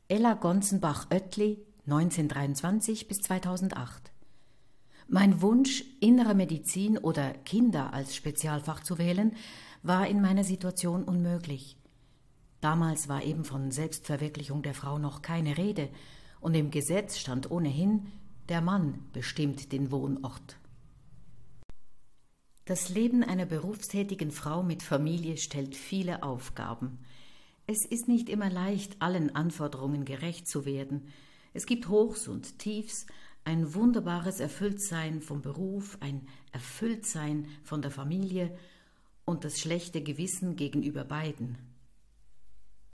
Ella Gonzenbach-Oetli, 1923 bis 2008. Mein Wunsch, innere Medizin oder Kinder als Spezialfach zu wählen, war in meiner Situation unmöglich. Damals war eben von Selbstverwirklichung der Frau noch keine Rede und im Gesetz stand ohnehin, der Mann bestimmt den Wohnort. Das Leben einer berufstätigen Frau mit Familie stellt viele Aufgaben. Es ist nicht immer leicht, allen Anforderungen gerecht zu werden. Es gibt Hochs und Tiefs, ein wunderbares Erfülltsein vom Beruf, ein Erfülltsein von der Familie und das schlechte Gewissen gegenüber beiden.